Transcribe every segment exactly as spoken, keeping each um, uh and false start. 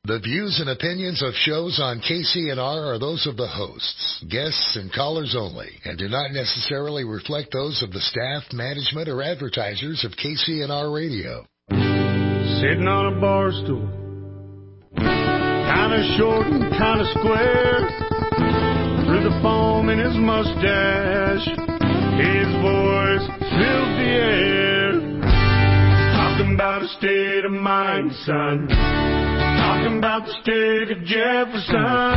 The views and opinions of shows on K C N R are those of the hosts, guests, and callers only, and do not necessarily reflect those of the staff, management, or advertisers of K C N R Radio. Sitting on a bar stool, kinda short and kinda square, through the foam in his mustache, his voice filled the air, talking about a state of mind, son. Talking about the state of Jefferson.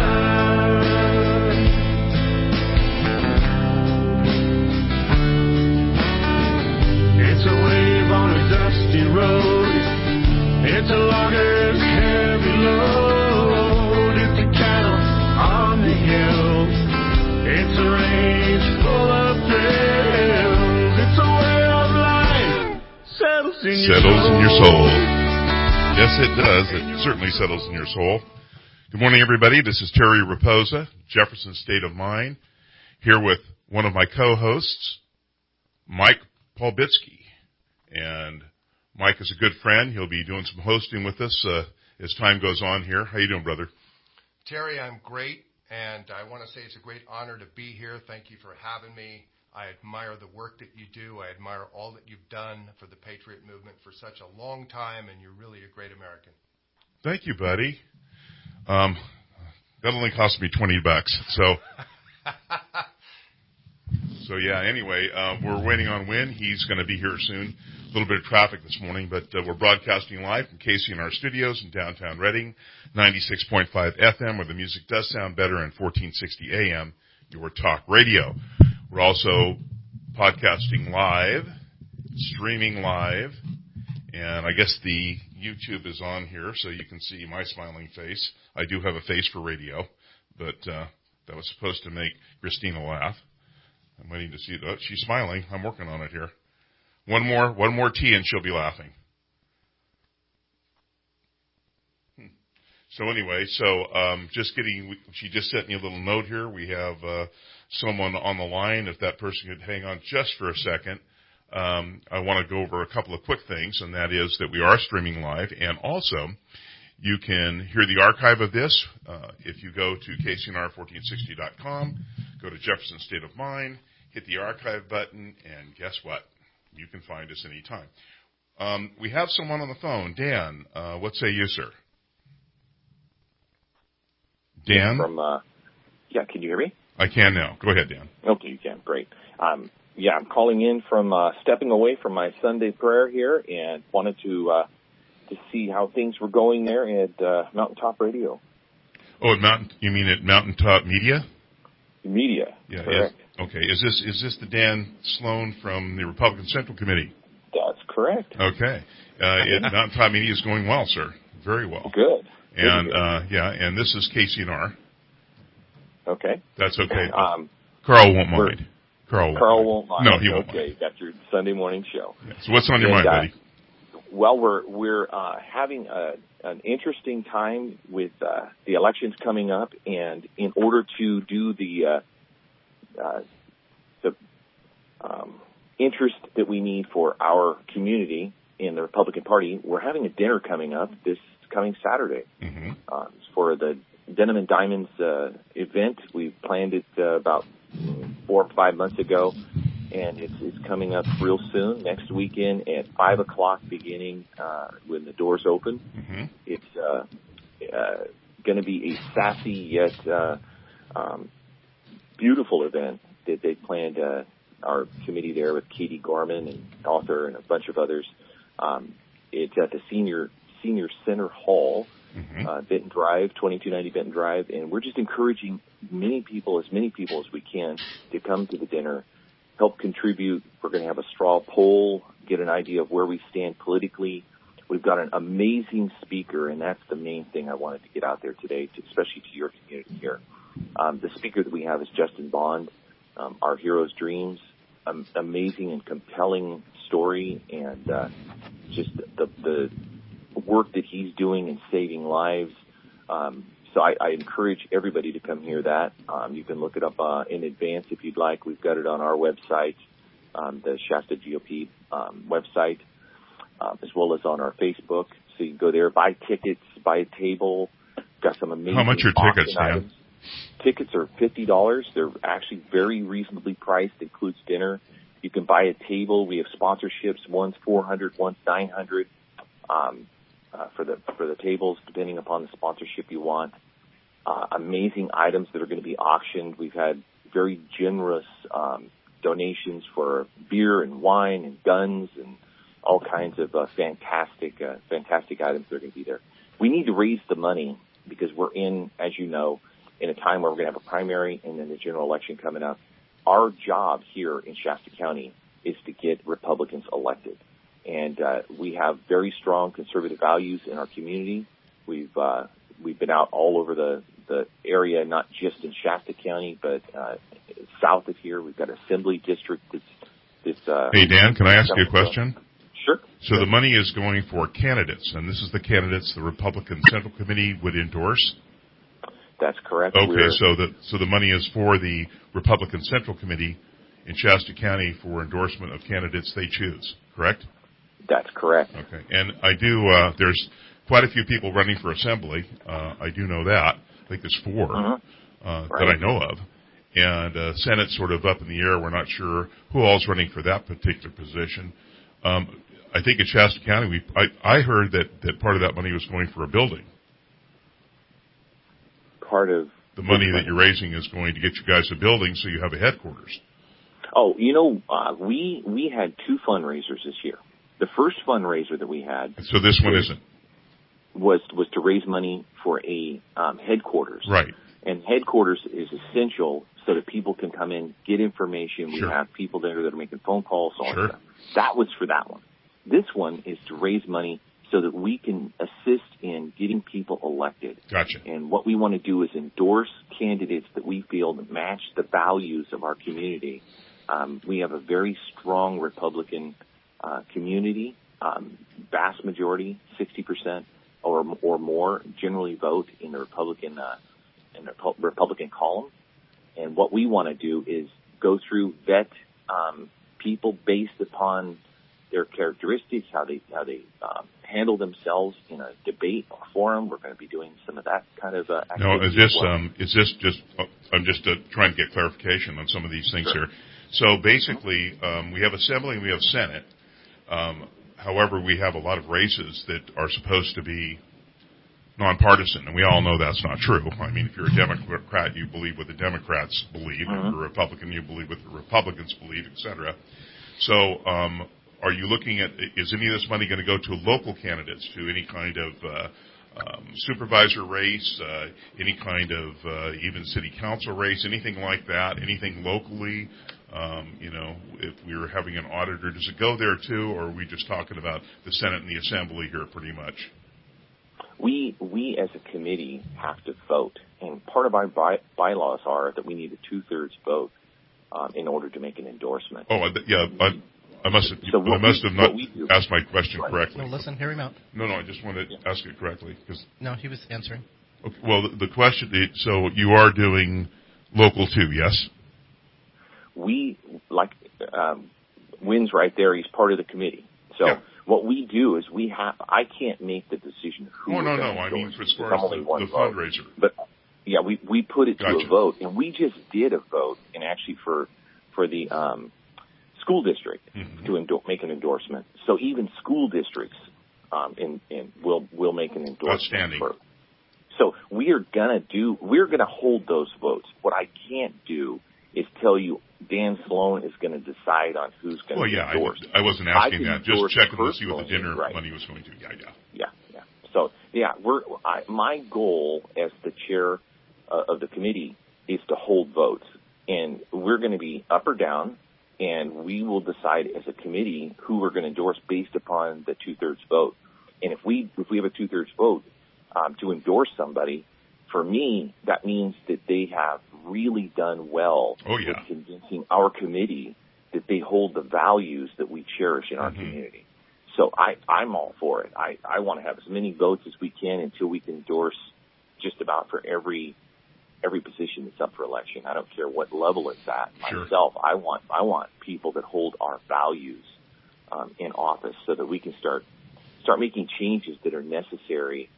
It's a wave on a dusty road. It's a logger's heavy load. It's a cattle on the hill. It's a range full of thrills. It's a way of life settles in your settles soul. in your soul. Yes, it does. It certainly settles in your soul. Good morning, everybody. This is Terry Raposa, Jefferson State of Mind, here with one of my co-hosts, Mike Polbitsky. And Mike is a good friend. He'll be doing some hosting with us uh, as time goes on here. How you doing, brother? Terry, I'm great, and I want to say it's a great honor to be here. Thank you for having me. I admire the work that you do. I admire all that you've done for the Patriot movement for such a long time, and you're really a great American. Thank you, buddy. Um, that only cost me twenty bucks. So, so yeah. Anyway, uh, we're waiting on Win. He's going to be here soon. A little bit of traffic this morning, but uh, we're broadcasting live from K C N R studios in downtown Reading, ninety-six point five F M, where the music does sound better, and fourteen sixty A M, your talk radio. We're also podcasting live, streaming live, and I guess the YouTube is on here, so you can see my smiling face. I do have a face for radio, but uh, that was supposed to make Christina laugh. I'm waiting to see that. She's smiling. I'm working on it here. One more, one more tea, and she'll be laughing. Hmm. So anyway, so um, just getting. She just sent me a little note here. We have uh, someone on the line. If that person could hang on just for a second, um, I want to go over a couple of quick things, and that is that we are streaming live, and also you can hear the archive of this uh, if you go to K C N R fourteen sixty dot com, go to Jefferson State of Mind, hit the archive button, and guess what? You can find us anytime. Um, we have someone on the phone. Dan, uh, what say you, sir? Dan? From, uh, yeah, can you hear me? I can now. Go ahead, Dan. Okay, you can. Great. Um, yeah, I'm calling in from uh, stepping away from my Sunday prayer here and wanted to uh, to see how things were going there at uh, Mountaintop Radio. Oh, at Mountain? You mean at Mountaintop Media? Media. Yeah. Correct. Is, okay. Is this is this the Dan Sloan from the Republican Central Committee? That's correct. Okay. Uh, it, Mountaintop Media is going well, sir. Very well. Good. And Good. uh, yeah, and this is K C N R. Okay. That's okay. Um, Carl won't mind. Carl won't Carl mind. won't mind. No, he won't okay, mind. you got your Sunday morning show. Yeah. So what's on your and, mind, uh, buddy? Well, we're we're uh, having a, an interesting time with uh, the elections coming up, and in order to do the uh, uh, the um, interest that we need for our community in the Republican Party, we're having a dinner coming up this coming Saturday. Mm-hmm. Uh, it's for the Denim and Diamonds uh, event. We planned it uh, about four or five months ago, and it's, it's coming up real soon, next weekend at five o'clock beginning uh, when the doors open. Mm-hmm. It's uh, uh, going to be a sassy yet uh, um, beautiful event that they planned. Uh, our committee there with Katie Gorman and author and a bunch of others. Um, it's at the Senior Senior Center Hall, mm-hmm. uh, Benton Drive, twenty-two ninety Benton Drive, and we're just encouraging many people, as many people as we can, to come to the dinner, help contribute. We're going to have a straw poll, get an idea of where we stand politically. We've got an amazing speaker, and that's the main thing I wanted to get out there today, to, especially to your community here. Um, the speaker that we have is Justin Bond, um, Our Hero's Dreams, um, amazing and compelling story, and uh, just the, the work that he's doing in saving lives. Um, so I, I encourage everybody to come hear that. Um, you can look it up uh, in advance if you'd like. We've got it on our website, um, the Shasta G O P um, website, uh, as well as on our Facebook. So you can go there, buy tickets, buy a table, got some amazing. How much are tickets, Dan? Items. Tickets are fifty dollars. They're actually very reasonably priced. Includes dinner. You can buy a table. We have sponsorships. One's four hundred, one's nine hundred um, uh, for the for the tables, depending upon the sponsorship you want. Uh, amazing items that are going to be auctioned. We've had very generous um, donations for beer and wine and guns and all kinds of uh, fantastic, uh, fantastic items that are going to be there. We need to raise the money because we're in, as you know, in a time where we're going to have a primary and then the general election coming up. Our job here in Shasta County is to get Republicans elected. And uh, we have very strong conservative values in our community. We've uh, we've been out all over the, the area, not just in Shasta County, but uh, south of here. We've got an assembly district that's... that's uh, hey, Dan, can I ask you a question? Sure. So the money is going for candidates, and this is the candidates the Republican Central Committee would endorse? That's correct. Okay, We're, so the so the money is for the Republican Central Committee in Shasta County for endorsement of candidates they choose, correct? That's correct. Okay, and I do, uh, there's quite a few people running for Assembly. Uh, I do know that. I think there's four mm-hmm. uh, right. that I know of. And uh, Senate's sort of up in the air. We're not sure who all's running for that particular position. Um, I think in Shasta County, we I, I heard that, that part of that money was going for a building. Part of the money that you're raising is going to get you guys a building so you have a headquarters. Oh, you know, uh, we we had two fundraisers this year. The first fundraiser that we had. So this one was, isn't. Was was to raise money for a um, headquarters. Right. And headquarters is essential so that people can come in, get information. Sure. We have people there that are making phone calls. So sure. on. That was for that one. This one is to raise money so that we can assist in getting people elected. Gotcha. And what we want to do is endorse candidates that we feel match the values of our community. Um, we have a very strong Republican uh, community. Um, vast majority, sixty percent or or more, generally vote in the Republican uh, in the Republican column. And what we want to do is go through vet um, people based upon their characteristics, how they how they um, handle themselves in a debate or forum. We're going to be doing some of that kind of uh, activity. No, is this well. um, is this just? Uh, I'm just uh, trying to get clarification on some of these things sure. here. So basically, um, we have Assembly and we have Senate. Um, however, we have a lot of races that are supposed to be nonpartisan, and we all know that's not true. I mean, if you're a Democrat, you believe what the Democrats believe. Mm-hmm. If you're a Republican, you believe what the Republicans believe, et cetera. So, um, are you looking at, is any of this money going to go to local candidates, to any kind of uh, um, supervisor race, uh, any kind of uh, even city council race, anything like that, anything locally? Um, you know, if we were having an auditor, does it go there too, or are we just talking about the Senate and the Assembly here pretty much? We, we as a committee have to vote, and part of our by, bylaws are that we need a two-thirds vote um, in order to make an endorsement. Oh, yeah, I, I must have, so I must we, have not do, asked my question right. correctly. No, listen, hear him out. No, no, I just wanted to yeah. ask it correctly. Cause, no, he was answering. Okay, well, the, the question, so you are doing local too, yes? We, like, um, Wynn's right there, he's part of the committee. So yeah. what we do is we have, I can't make the decision who. Oh, no, no, no, I mean as far as the, the fundraiser. But, yeah, we, we put it gotcha. to a vote, and we just did a vote, and actually for, for the, um, school district mm-hmm. to endo- make an endorsement. So even school districts, um, in, in will, will make an endorsement. Outstanding. For, so we are gonna do, we're gonna hold those votes. What I can't do is tell you Dan Sloan is going to decide on who's going to well, yeah, endorse. I, I wasn't asking I that. Just checking to see what the dinner right. money was going to. Yeah, yeah. Yeah, yeah. So, yeah, we're, I, my goal as the chair uh, of the committee is to hold votes. And we're going to be up or down, and we will decide as a committee who we're going to endorse based upon the two-thirds vote. And if we if we have a two-thirds vote um, to endorse somebody, for me, that means that they have really done well oh, yeah. in convincing our committee that they hold the values that we cherish in our mm-hmm. community. So I, I'm all for it. I, I want to have as many votes as we can until we can endorse just about for every every position that's up for election. I don't care what level it's at. Sure. Myself, I want I want people that hold our values um, in office so that we can start start making changes that are necessary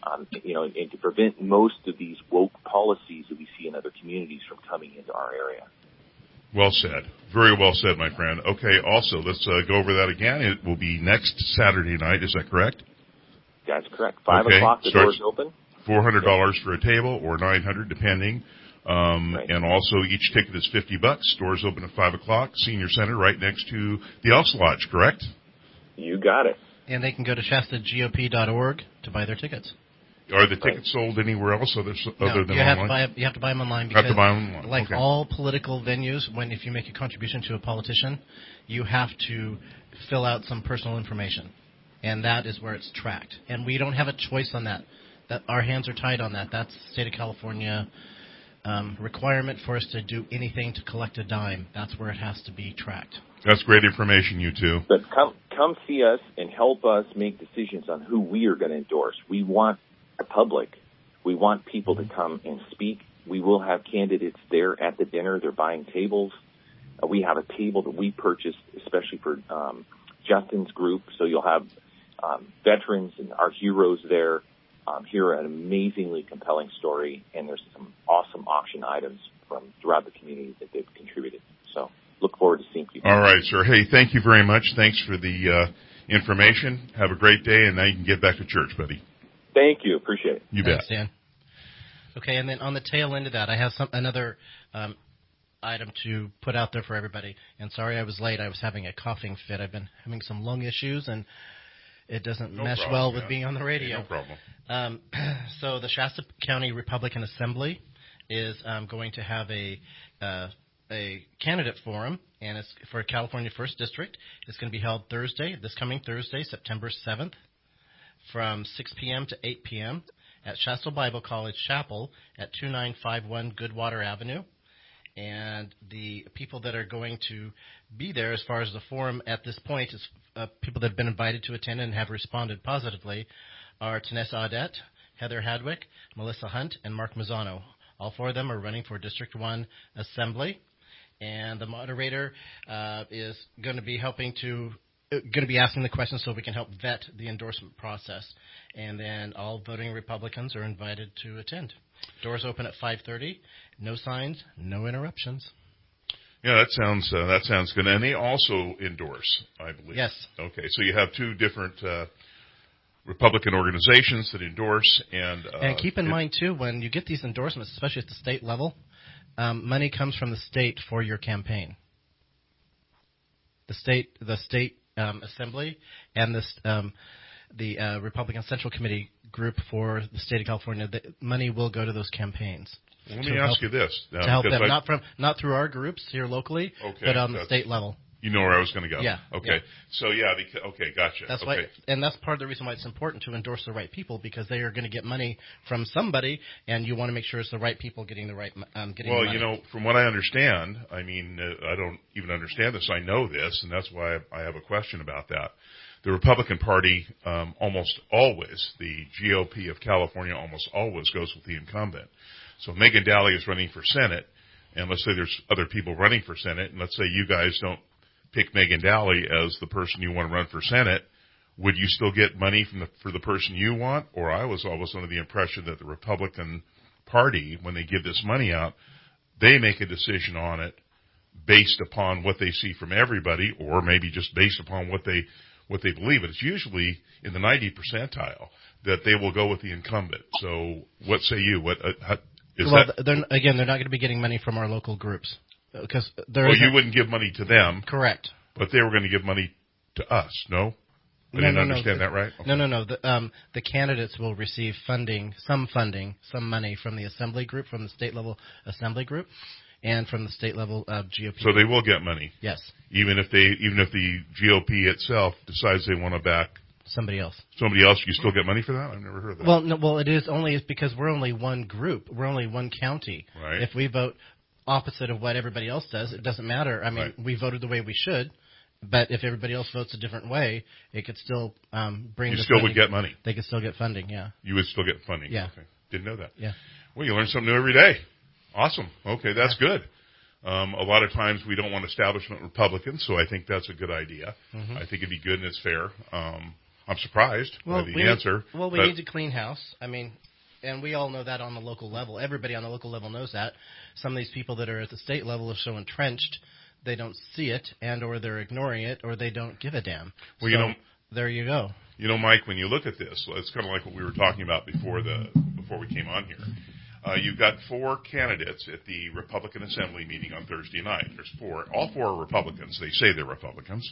um, you know, and to prevent most of these woke policies that we see in other communities from coming into our area. Well said. Very well said, my friend. Okay, also, let's uh, go over that again. It will be next Saturday night. Is that correct? That's correct. Five okay. o'clock, the Starts doors open. four hundred dollars for a table, or nine hundred dollars depending. Um, right. And also, each ticket is fifty bucks. Doors open at five o'clock. Senior Center right next to the Elks Lodge, correct? You got it. And they can go to Shasta G O P dot org to buy their tickets. Are the tickets right. sold anywhere else other, no, other than you have online? To buy, you have to buy them online because, have to buy them online. like okay. all political venues, when if you make a contribution to a politician, you have to fill out some personal information, and that is where it's tracked. And we don't have a choice on that. That our hands are tied on that. That's the state of California um, requirement for us to do anything to collect a dime. That's where it has to be tracked. That's great information, you two. But come come see us and help us make decisions on who we are going to endorse. We want the public. We want people to come and speak. We will have candidates there at the dinner. They're buying tables. Uh, we have a table that we purchased especially for um, Justin's group. So you'll have um, veterans and our heroes there um, hear an amazingly compelling story, and there's some awesome auction items from throughout the community that they've contributed. So look forward to seeing you. All right, sir. Hey, thank you very much. Thanks for the uh, information. Have a great day, and now you can get back to church, buddy. Thank you. Appreciate it. You Thanks, bet. Dan. Okay, and then on the tail end of that, I have some another um, item to put out there for everybody. And sorry I was late. I was having a coughing fit. I've been having some lung issues, and it doesn't no mesh problem, well man. with being on the radio. Hey, no problem. Um, so the Shasta County Republican Assembly is um, going to have a uh, a candidate forum, and it's for California First District. It's going to be held Thursday, this coming Thursday, September seventh, from six p.m. to eight p.m. at Shasta Bible College Chapel at two nine five one Goodwater Avenue. And the people that are going to be there as far as the forum at this point is uh, people that have been invited to attend and have responded positively are Tanessa Audette, Heather Hadwick, Melissa Hunt, and Mark Mazzano. All four of them are running for District one Assembly. And the moderator uh, is going to be helping to uh, going to be asking the questions so we can help vet the endorsement process. And then all voting Republicans are invited to attend. Doors open at five thirty. No signs, no interruptions. Yeah, that sounds uh, that sounds good. And they also endorse, I believe. Yes. Okay, so you have two different uh, Republican organizations that endorse, and uh, and keep in it, mind too, when you get these endorsements, especially at the state level, um, money comes from the state for your campaign. The state, the state um, assembly, and this um, the uh, Republican Central Committee group for the state of California, the money will go to those campaigns. Let me ask help, you this: now, to help them, I, not from not through our groups here locally, okay, but on the state level. You know where I was going to go. Yeah. Okay. Yeah. So yeah. Because, okay. Gotcha. That's okay. why, and that's part of the reason why it's important to endorse the right people, because they are going to get money from somebody, and you want to make sure it's the right people getting the right um, getting. Well, the money. you know, from what I understand, I mean, uh, I don't even understand this. I know this, and that's why I have a question about that. The Republican Party um, almost always, the G O P of California almost always goes with the incumbent. So Megan Daly is running for Senate, and let's say there's other people running for Senate, and let's say you guys don't pick Megan Daly as the person you want to run for Senate, would you still get money from the, for the person you want? Or I was always under the impression that the Republican Party, when they give this money out, they make a decision on it based upon what they see from everybody, or maybe just based upon what they what they believe. But it's usually in the ninety percentile that they will go with the incumbent. So what say you? What uh, how, is well, that? They're, again, they're not going to be getting money from our local groups. Because there well, you wouldn't give money to them. Correct. But they were going to give money to us, no? I no, didn't no, understand no. that right? Okay. No, no, no. The, um, the candidates will receive funding, some funding, some money from the assembly group, from the state level assembly group, and from the state level uh, G O P. So they will get money? Yes. Even if they, even if the G O P itself decides they want to back somebody else. Somebody else, you still get money for that? I've never heard of that. Well, no, well, it is only because we're only one group. We're only one county. Right. If we vote opposite of what everybody else does, it doesn't matter. I mean, right. we voted the way we should, but if everybody else votes a different way, it could still um, bring. You the still funding. would get money. They could still get funding. Yeah. You would still get funding. Yeah. Okay. Didn't know that. Yeah. Well, you learn something new every day. Awesome. Okay, that's yeah. good. Um, a lot of times we don't want establishment Republicans, so I think that's a good idea. Mm-hmm. I think it'd be good and it's fair. Um, I'm surprised well, by the we answer. Need, well, we but, need to clean house. I mean, and we all know that on the local level. Everybody on the local level knows that. Some of these people that are at the state level are so entrenched, they don't see it, and or they're ignoring it, or they don't give a damn. Well, so, you know, there you go. You know, Mike, when you look at this, it's kind of like what we were talking about before the before we came on here. Uh, you've got four candidates at the Republican Assembly meeting on Thursday night. There's four. All four are Republicans. They say they're Republicans.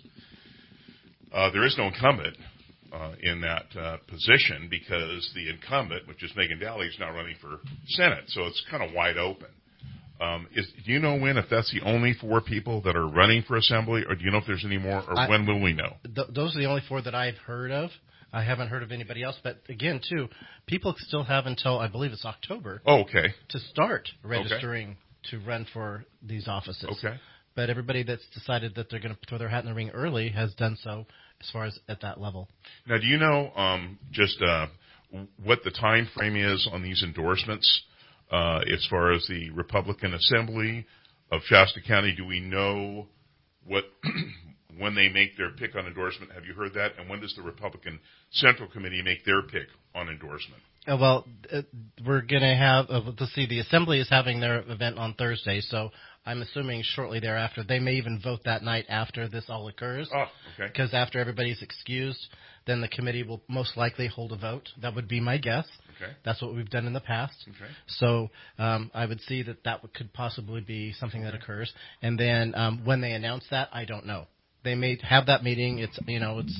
Uh, there is no incumbent uh, in that uh, position because the incumbent, which is Megan Daly, is now running for Senate. So it's kind of wide open. Um, is, do you know when, if that's the only four people that are running for Assembly, or do you know if there's any more, or I, when will we know? Th- those are the only four that I've heard of. I haven't heard of anybody else. But again, too, people still have until, I believe it's October, oh, okay. to start registering okay. to run for these offices. Okay. But everybody that's decided that they're going to throw their hat in the ring early has done so as far as at that level. Now, do you know um, just uh, what the time frame is on these endorsements uh, as far as the Republican Assembly of Shasta County? Do we know what when they make their pick on endorsement? Have you heard that? And when does the Republican Central Committee make their pick on endorsement? Uh, well, uh, we're going to have, uh, let's see, the Assembly is having their event on Thursday, so I'm assuming shortly thereafter. They may even vote that night after this all occurs. Oh, okay. Because after everybody's excused, then the committee will most likely hold a vote. That would be my guess. Okay. That's what we've done in the past. Okay. So um, I would see that that could possibly be something that occurs. And then um, when they announce that, I don't know. They may have that meeting. It's, you know, it's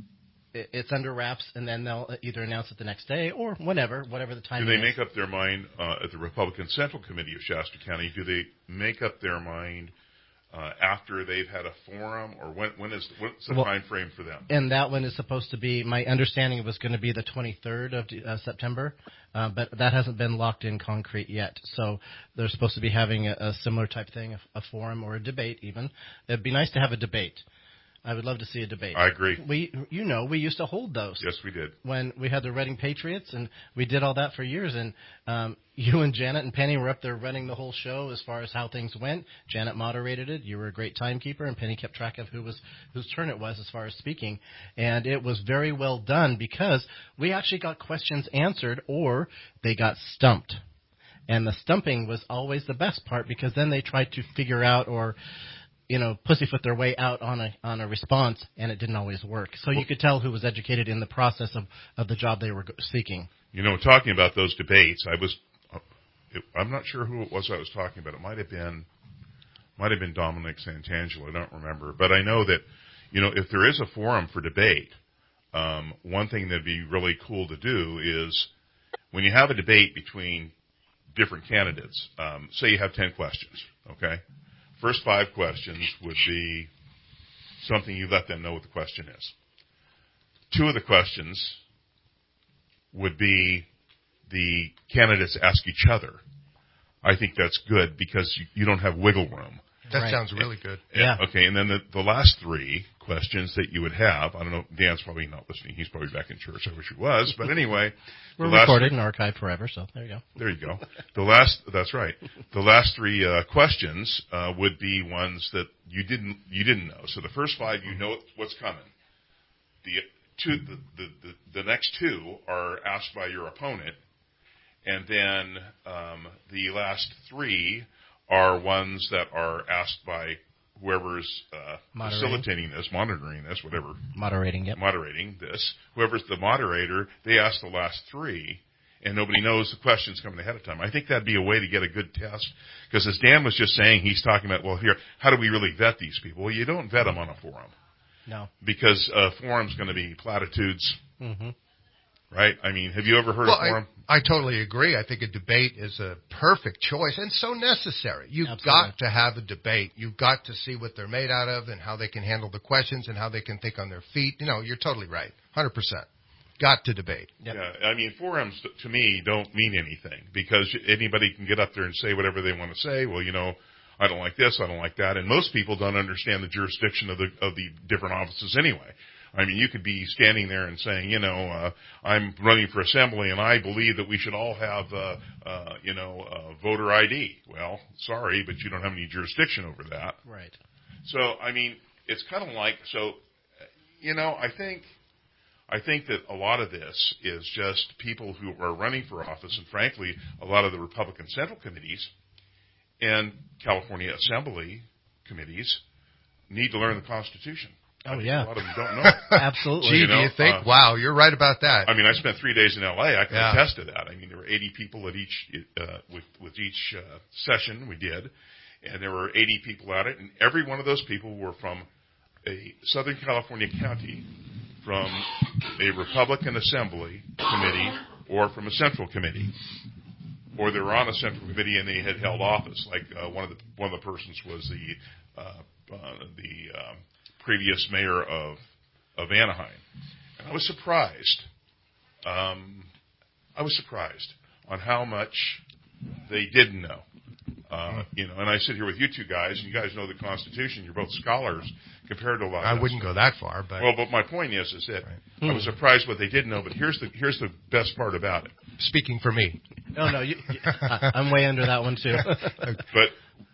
it's under wraps, and then they'll either announce it the next day or whenever, whatever the time is. Do they make up their mind uh, at the Republican Central Committee of Shasta County? Do they make up their mind uh, after they've had a forum, or when? When is what's the well, time frame for them? And that one is supposed to be. My understanding was going to be the twenty-third of uh, September, uh, but that hasn't been locked in concrete yet. So they're supposed to be having a, a similar type thing, a, a forum or a debate. Even it'd be nice to have a debate. I would love to see a debate. I agree. We, you know, we used to hold those. Yes, we did. When we had the Reading Patriots, and we did all that for years. And um, you and Janet and Penny were up there running the whole show as far as how things went. Janet moderated it. You were a great timekeeper, and Penny kept track of who was whose turn it was as far as speaking. And it was very well done because we actually got questions answered, or they got stumped. And the stumping was always the best part because then they tried to figure out or you know, pussyfoot their way out on a on a response, and it didn't always work. So you could tell who was educated in the process of, of the job they were seeking. You know, talking about those debates, I was, I'm not sure who it was I was talking about. It might have been, might have been Dominic Santangelo. I don't remember, but I know that, you know, if there is a forum for debate, um, one thing that'd be really cool to do is when you have a debate between different candidates. Um, say you have ten questions, okay. First five questions would be something you let them know what the question is. Two of the questions would be the candidates ask each other. I think that's good because you, you don't have wiggle room. That right. sounds really good. Yeah. Okay, and then the, the last three questions that you would have, I don't know, Dan's probably not listening. He's probably back in church. I wish he was. But anyway. We're recorded and archived forever, so there you go. There you go. The last, that's right. The last three uh, questions uh, would be ones that you didn't you didn't know. So the first five, you know what's coming. The two, the, the, the, the next two are asked by your opponent. And then um, the last three are ones that are asked by whoever's uh, facilitating this, monitoring this, whatever. Moderating, yep. Moderating this. Whoever's the moderator, they ask the last three, and nobody knows the questions coming ahead of time. I think that'd be a way to get a good test, because as Dan was just saying, he's talking about, well, here, how do we really vet these people? Well, you don't vet them on a forum. No. Because a forum's going to be platitudes. Mm-hmm. Right? I mean, have you ever heard well, of forum? I, I totally agree. I think a debate is a perfect choice and so necessary. You've Absolutely. got to have a debate. You've got to see what they're made out of and how they can handle the questions and how they can think on their feet. You know, you're totally right. one hundred percent. Got to debate. Yep. Yeah, I mean, forums to me don't mean anything because anybody can get up there and say whatever they want to say. Well, you know, I don't like this, I don't like that, and most people don't understand the jurisdiction of the of the different offices anyway. I mean, you could be standing there and saying, you know, uh, I'm running for assembly and I believe that we should all have, uh, uh, you know, uh, voter I D. Well, sorry, but you don't have any jurisdiction over that. Right. So, I mean, it's kind of like, so, you know, I think I think that a lot of this is just people who are running for office, and frankly, a lot of the Republican Central Committees and California Assembly committees need to learn the Constitution. Oh, yeah. A lot of them don't know. Absolutely. Gee, You do know, you think? uh, wow, you're right about that. I mean, I spent three days in L A. I can Yeah. attest to that. I mean, there were eighty people at each uh, with with each uh, session we did, and there were eighty people at it, and every one of those people were from a Southern California county, from a Republican Assembly committee, or from a Central Committee, or they were on a Central Committee and they had held office. Like uh, one of the one of the persons was the uh, uh, the um, previous mayor of of Anaheim. And I was surprised. Um, I was surprised on how much they didn't know. Uh, you know, and I sit here with you two guys, and you guys know the Constitution. You're both scholars compared to a lot. I of wouldn't stuff. go that far, but Well, but my point is, is that Right. I was surprised what they didn't know. But here's the here's the best part about it. speaking for me, No, no, you, you, I, I'm way under that one too. But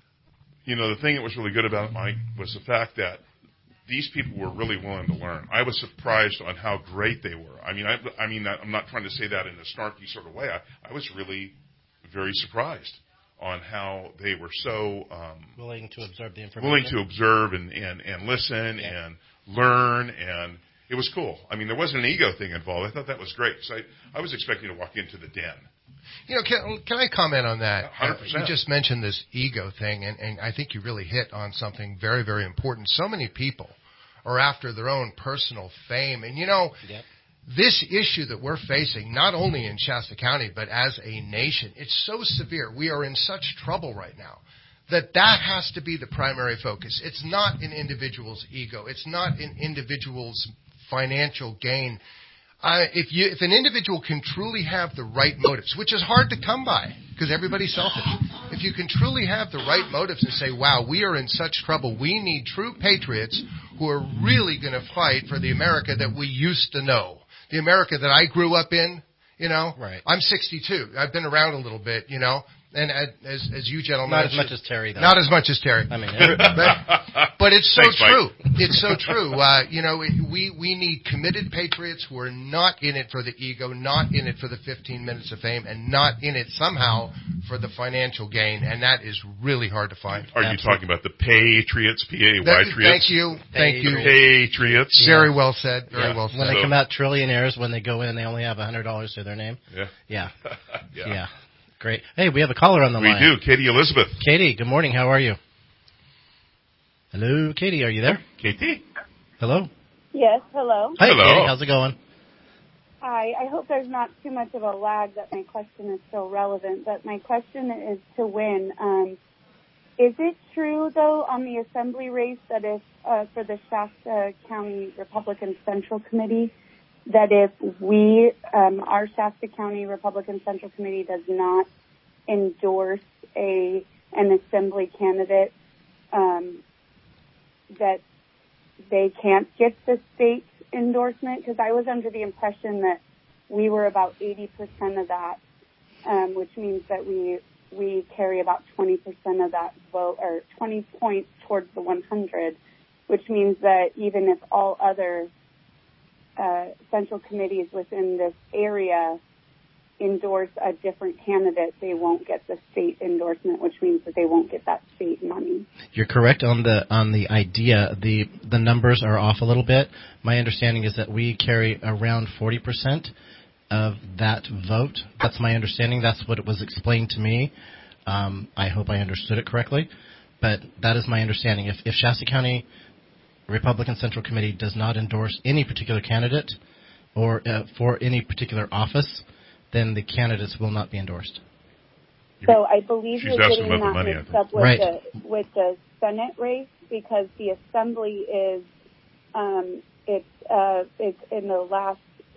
you know, the thing that was really good about it, Mike, was the fact that these people were really willing to learn. I was surprised on how great they were. I mean, I, I mean, I'm not trying to say that in a snarky sort of way. I, I was really very surprised on how they were so um, Willing to absorb the information. willing to observe and, and, and listen Yeah. and learn, and it was cool. I mean, there wasn't an ego thing involved. I thought that was great. So I, I was expecting to walk into the den. you know, can, can I comment on that? one hundred percent. Uh, you just mentioned this ego thing, and, and I think you really hit on something very, very important. So many people are after their own personal fame, and you know, Yep. this issue that we're facing, not only in Shasta County, but as a nation, it's so severe. We are in such trouble right now that that has to be the primary focus. It's not an individual's ego. It's not an individual's financial gain. Uh, if you, if an individual can truly have the right motives, which is hard to come by because everybody's selfish, if you can truly have the right motives and say, wow, we are in such trouble, we need true patriots who are really going to fight for the America that we used to know, the America that I grew up in, you know. Right. I'm sixty-two. I've been around a little bit, you know. And as as you gentlemen, Not as much as Terry, though. Not as much as Terry. I mean, but, but it's so Thanks, Mike. true. It's so true. Uh, you know, we we need committed patriots who are not in it for the ego, not in it for the fifteen minutes of fame, and not in it somehow for the financial gain. And that is really hard to find. Are you Absolutely. talking about the Patriots, P A Y That- Triots? Thank you. Thank you. Patriots. Very well said. Very Yeah. well said. when they So- come out trillionaires, when they go in, they only have one hundred dollars to their name. Yeah. Yeah. yeah. Yeah. Great. Hey, we have a caller on the We line. do. Katie Elizabeth. Katie, good morning. How are you? Hello, Katie. Are you there? Katie? Hello. Yes, hello. Hi, Hello. Katie. How's it going? Hi. I hope there's not too much of a lag that my question is still relevant, but my question is to Win. Um, is it true, though, on the assembly race that if, uh, for the Shasta County Republican Central Committee, that if we, um, our Shasta County Republican Central Committee does not endorse a an assembly candidate, um, that they can't get the state endorsement? Because I was under the impression that we were about eighty percent of that, um, which means that we we carry about twenty percent of that vote, or twenty points towards the one hundred, which means that even if all other uh, central committees within this area endorse a different candidate, they won't get the state endorsement, which means that they won't get that state money. You're correct on the on the idea. The the numbers are off a little bit. My understanding is that we carry around forty percent of that vote. That's my understanding. That's what it was explained to me. Um, I hope I understood it correctly, but that is my understanding. If, if Shasta County Republican Central Committee does not endorse any particular candidate or uh, for any particular office, then the candidates will not be endorsed. So I believe She's you're asking getting about the that money, I mixed think. up with Right. the with the Senate race, because the Assembly is um, it's uh, it's in the last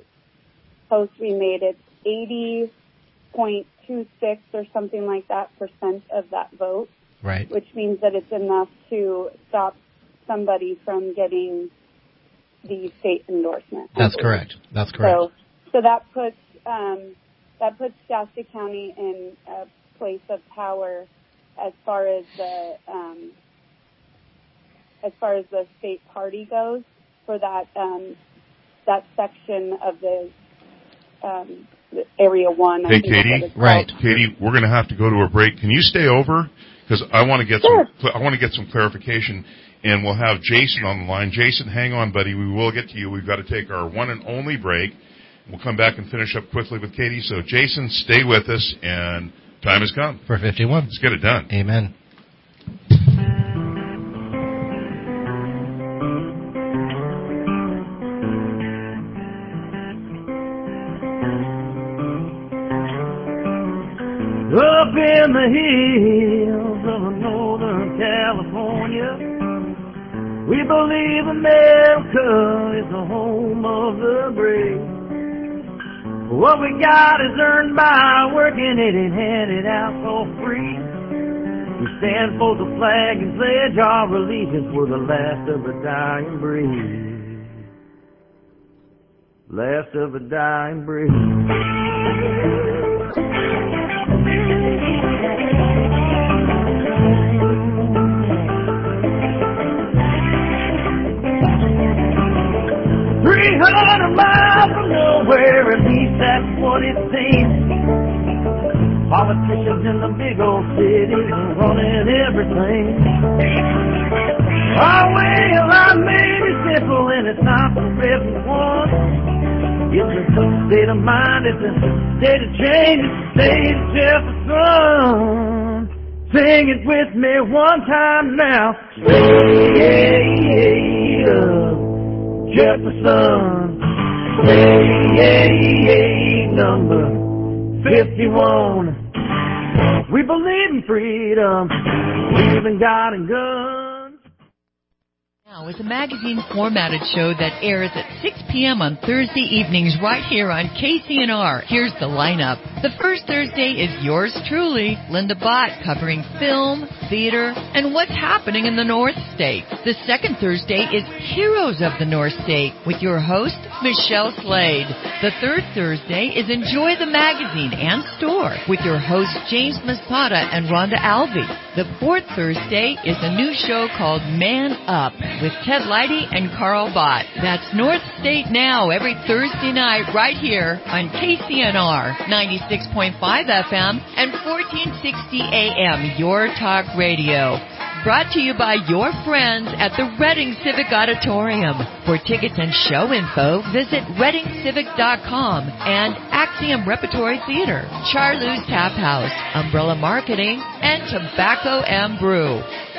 post we made, it's eighty point two six or something like that percent of that vote, Right. which means that it's enough to stop somebody from getting the state endorsement. I That's believe. correct. That's correct. So, so that puts um, that puts Shasta County in a place of power as far as the um, as far as the state party goes for that um, that section of the, um, the Area One. I Hey, think is what Katie. it's Right. called. Katie, we're going to have to go to a break. Can you stay over? Because I want to get Sure. some. I want to get some clarification, and we'll have Jason on the line. Jason, hang on, buddy. We will get to you. We've got to take our one and only break. We'll come back and finish up quickly with Katie. So, Jason, stay with us, and time has come For fifty-one. Let's get it done. Amen. Up in the hills of Northern California, we believe America is the home of the brave. What we got is earned by working it and handed out for free. We stand for the flag and pledge our allegiance. We're the last of the dying breed. Last of the dying breed. Three hundred miles from nowhere, at least that's what it seems. Politicians in the big old cities are running everything. Oh, well, I made it simple, and it's not for everyone. It's a state of mind, it's a state of change, it's a state of Jefferson. Sing it with me one time now. State of Jefferson, hey, number fifty-one. We believe in freedom, we even got in guns. Now is a magazine formatted show that airs at six p.m. on Thursday evenings right here on K C N R. Here's the lineup. The first Thursday is yours truly, Linda Bott, covering film, theater, and what's happening in the North State. The second Thursday is Heroes of the North State with your host, Michelle Slade. The third Thursday is Enjoy the Magazine and Store with your hosts, James Masada and Rhonda Alvey. The fourth Thursday is a new show called Man Up with Ted Leidy and Carl Bott. That's North State Now every Thursday night right here on K C N R ninety-six point five F M and fourteen sixty A M, Your Talk Radio. Brought to you by your friends at the Reading Civic Auditorium. For tickets and show info, visit reading civic dot com and Axiom Repertory Theater, Charlou's Tap House, Umbrella Marketing, and Tobacco and Brew.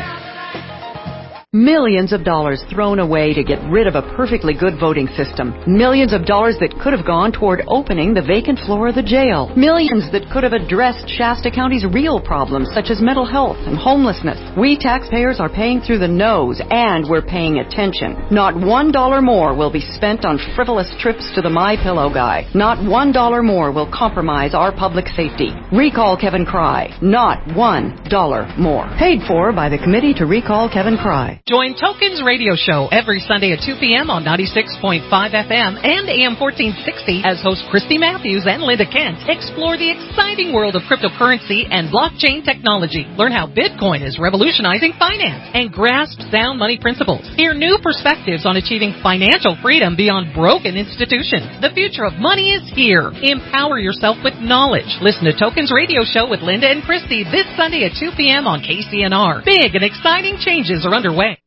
Millions of dollars thrown away to get rid of a perfectly good voting system. Millions of dollars that could have gone toward opening the vacant floor of the jail. Millions that could have addressed Shasta County's real problems such as mental health and homelessness. We taxpayers are paying through the nose, and we're paying attention. Not one dollar more will be spent on frivolous trips to the My Pillow guy. Not one dollar more will compromise our public safety. Recall Kevin Cry. Not one dollar more. Paid for by the Committee to Recall Kevin Cry. Join Tokens Radio Show every Sunday at two p.m. on ninety-six point five F M and A M fourteen sixty as hosts Christy Matthews and Linda Kent explore the exciting world of cryptocurrency and blockchain technology. Learn how Bitcoin is revolutionizing finance and grasp sound money principles. Hear new perspectives on achieving financial freedom beyond broken institutions. The future of money is here. Empower yourself with knowledge. Listen to Tokens Radio Show with Linda and Christy this Sunday at two p.m. on K C N R. Big and exciting changes are underway.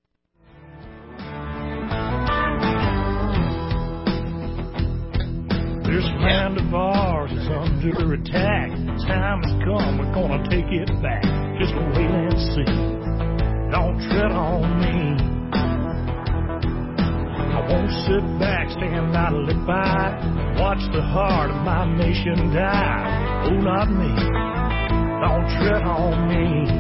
This land of ours is under attack. The time has come, we're gonna take it back. Just wait and see. Don't tread on me. I won't sit back, stand idly by, watch the heart of my nation die. Oh, not me. Don't tread on me.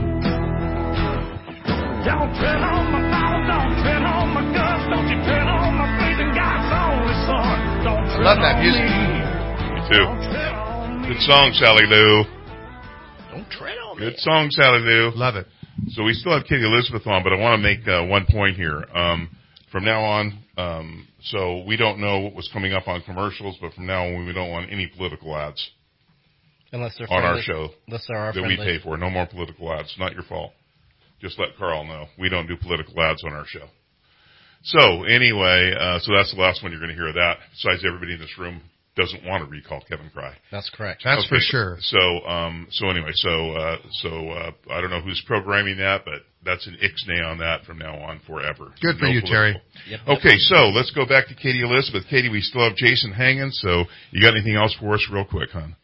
Don't tread on my Bible, don't tread on my guns, don't you tread on my faith in God's only Son. Don't tread Love that on music. me. Me too. Good song, Sally Lou. Don't tread on Good song, Sally Lou. Love it. So we still have Katie Elizabeth on, but I want to make uh, one point here. Um, from now on, um, so we don't know what was coming up on commercials, but from now on we don't want any political ads Unless they're on friendly. our show Unless they're our that friendly. we pay for. No more political ads. Not your fault. Just let Carl know. We don't do political ads on our show. So anyway, uh, so that's the last one you're going to hear of that. Besides, everybody in this room doesn't want to recall Kevin Cry. That's correct. That's okay. for sure. So, um, so anyway, so, uh, so, uh, I don't know who's programming that, but that's an ixnay on that from now on forever. Good for no you, political. Terry. Yep. Okay, so let's go back to Katie Elizabeth. Katie, we still have Jason hanging, so you got anything else for us real quick, hon?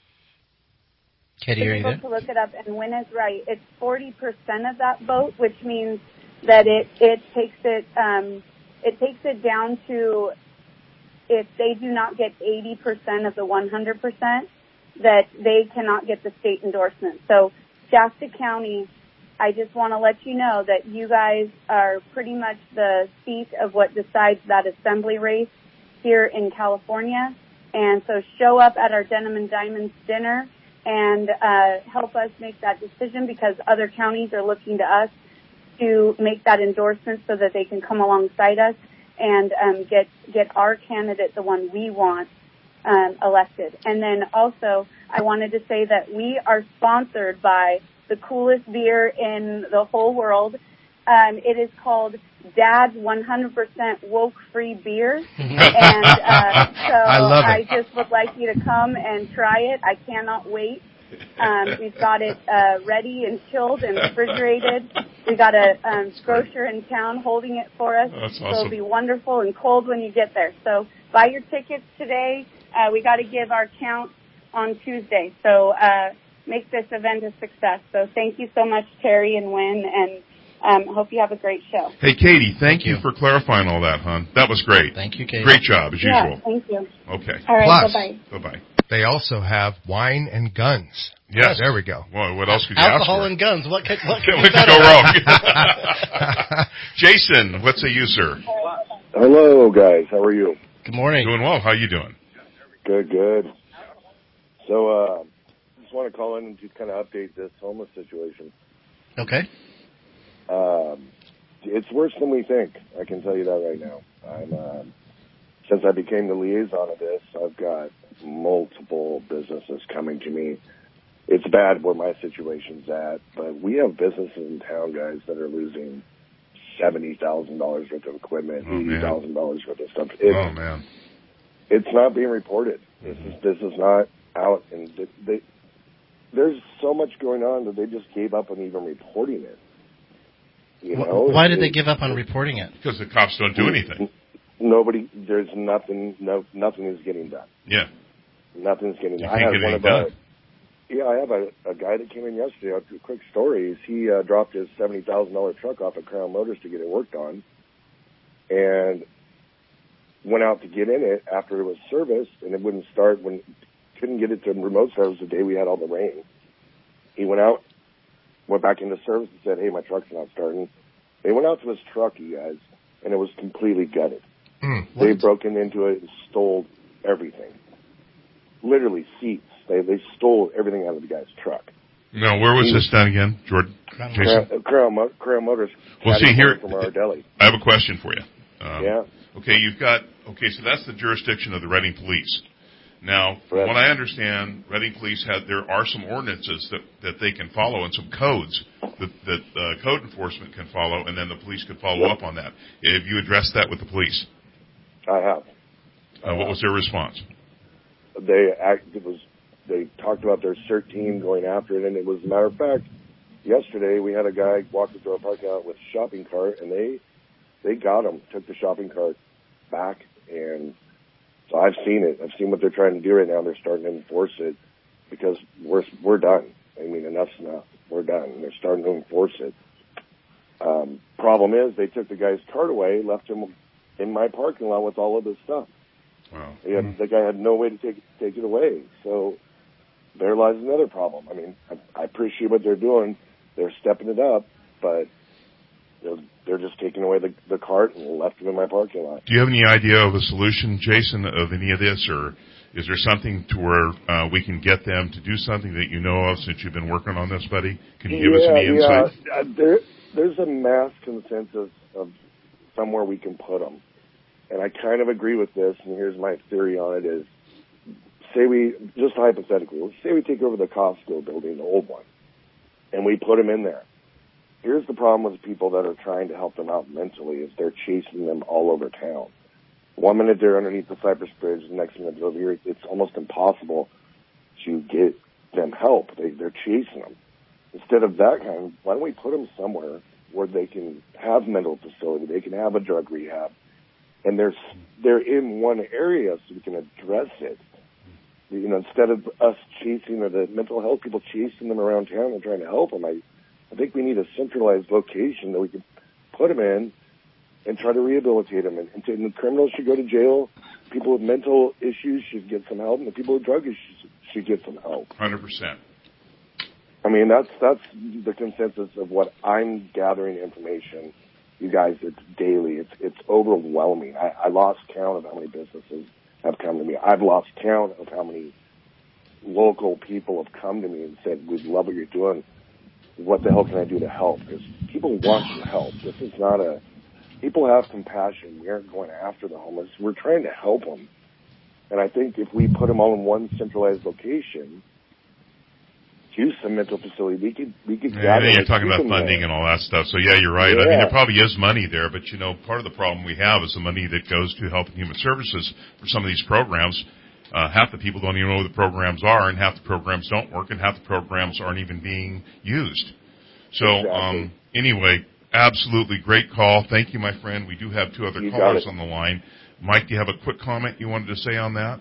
Katie, are you there? To look it up, and Wynn is right. It's forty percent of that vote, which means that it, it takes it, um, it takes it down to, if they do not get eighty percent of the one hundred percent, that they cannot get the state endorsement. So Shasta County, I just want to let you know that you guys are pretty much the seat of what decides that assembly race here in California. And so show up at our Denim and Diamonds dinner and uh, help us make that decision, because other counties are looking to us to make that endorsement so that they can come alongside us and um, get get our candidate, the one we want, um, elected. And then also, I wanted to say that we are sponsored by the coolest beer in the whole world. Um, it is called Dad's one hundred percent Woke-Free Beer. And uh, so I love I it. just would like you to come and try it. I cannot wait. Um, we've got it uh, ready and chilled and refrigerated. We got a um, grocer in town holding it for us. Oh, that's So awesome. it'll be wonderful and cold when you get there. So buy your tickets today. Uh, we got to give our count on Tuesday. So uh, make this event a success. So thank you so much, Terry and Wynn, and um, hope you have a great show. Hey, Katie, thank, Thank you you. for clarifying all that, hon. That was great. Thank you, Katie. Great job, as Yeah, usual. thank you. Okay. All right, Plus- bye-bye. Bye-bye. They also have wine and guns. Yes. There we go. Well, what else could you Alcohol ask and guns. What could, what could, for? What could go wrong? Jason, what say you, sir? Hello, guys. How are you? Good morning. Doing well. How you doing? Good, good. So, uh, just want to call in and just kind of update this homeless situation. Okay. Um, it's worse than we think. I can tell you that right now. I'm, uh, since I became the liaison of this, I've got multiple businesses coming to me. It's bad where my situation's at, but we have businesses in town, guys, that are losing seventy thousand dollars worth of equipment, Oh, eighty thousand dollars worth of stuff. It's, Oh, man. it's not being reported. This is this is not out, and they, they, there's so much going on that they just gave up on even reporting it. You know, Why did they It- give up on reporting it? Because the cops don't do anything. Nobody, there's nothing, no, nothing is getting done. Yeah. Nothing's getting You done. I can't had get one anything of our, done. yeah, I have a, a guy that came in yesterday. A quick story is he uh, dropped his seventy thousand dollar truck off at Crown Motors to get it worked on, and went out to get in it after it was serviced, and it wouldn't start. When couldn't get it to remote service the day we had all the rain. He went out, went back into service, and said, "Hey, my truck's not starting." They went out to his truck, you guys, and it was completely gutted. Mm, They what? broken into it and stole everything. Literally seats. They they stole everything out of the guy's truck. No, where was this done again, Jordan? Crown Jason? Crown, Crown, Mo- Crown Motors. Well, had see, it here- from our deli. I have a question for you. Um, Yeah. Okay, you've got, okay, so that's the jurisdiction of the Reading Police. Now, from Correct. what I understand, Reading Police have, there are some ordinances that, that they can follow and some codes that, that uh, code enforcement can follow, and then the police could follow Yep. up on that. Have you addressed that with the police? I have. Uh, what was their response? They act, it was, they talked about their CERT team going after it, and it was, a matter of fact, yesterday we had a guy walking through a parking lot with a shopping cart, and they, they got him, took the shopping cart back, and so I've seen it. I've seen what they're trying to do right now. They're starting to enforce it because we're, we're done. I mean, enough's enough. We're done. They're starting to enforce it. Um, problem is they took the guy's cart away, left him in my parking lot with all of his stuff. Wow. He had, the guy had no way to take take it away. So there lies another problem. I mean, I, I appreciate what they're doing. They're stepping it up, but they're, they're just taking away the, the cart and left him in my parking lot. Do you have any idea of a solution, Jason, of any of this, or is there something to where uh, we can get them to do something that you know of since you've been working on this, buddy? Can you give yeah, us any insight? Yeah, uh, there, there's a mass consensus of somewhere we can put them. And I kind of agree with this, and here's my theory on it is, say we, just hypothetically, say we take over the Costco building, the old one, and we put them in there. here's the problem with people that are trying to help them out mentally is they're chasing them all over town. One minute they're underneath the Cypress Bridge, the next minute they're over here. It's almost impossible to get them help. They, they're chasing them. Instead of that kind, why don't we put them somewhere where they can have mental facility, they can have a drug rehab, and they're, they're in one area so we can address it. You know, instead of us chasing, or the mental health people chasing them around town and trying to help them, I, I think we need a centralized location that we can put them in and try to rehabilitate them. And, and, to, and the criminals should go to jail. People with mental issues should get some help, and the people with drug issues should get some help. one hundred percent. I mean, that's that's the consensus of what I'm gathering information. You guys, it's daily. It's it's overwhelming. I, I lost count of how many businesses have come to me. I've lost count of how many local people have come to me and said, we love what you're doing. What the hell can I do to help? Because people want to help. This is not a... People have compassion. We aren't going after the homeless. We're trying to help them. And I think if we put them all in one centralized location, use some mental facility, we could we could yeah, gather. You're talking about funding there. And all that stuff. So yeah, you're right. Yeah. I mean, there probably is money there, but you know, part of the problem we have is the money that goes to Health and Human Services for some of these programs. Uh, half the people don't even know what the programs are, and half the programs don't work, and half the programs aren't even being used. So exactly. um, anyway, absolutely great call. Thank you, my friend. We do have two other you callers on the line. Mike, do you have a quick comment you wanted to say on that?